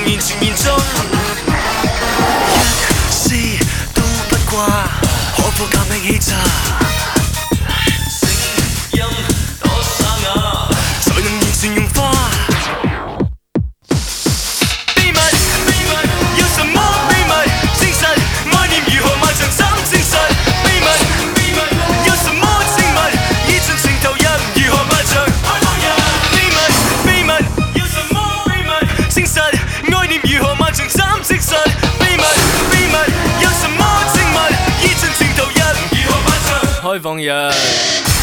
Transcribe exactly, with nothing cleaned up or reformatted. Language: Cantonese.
然全然中，一絲都不掛，可否減輕氣炸？聲音多沙啞，才能完全融化。秘密，秘密，有什麼秘密？證實愛念如何漫長，怎證實？秘密，秘密，有什麼證物？已盡情投入，如何漫長？開放人。秘密，秘密，有什麼秘密？證實愛念如何漫長，怎證實？秘密，秘密，有什麼證物？已盡情投入，如何漫長？開放人。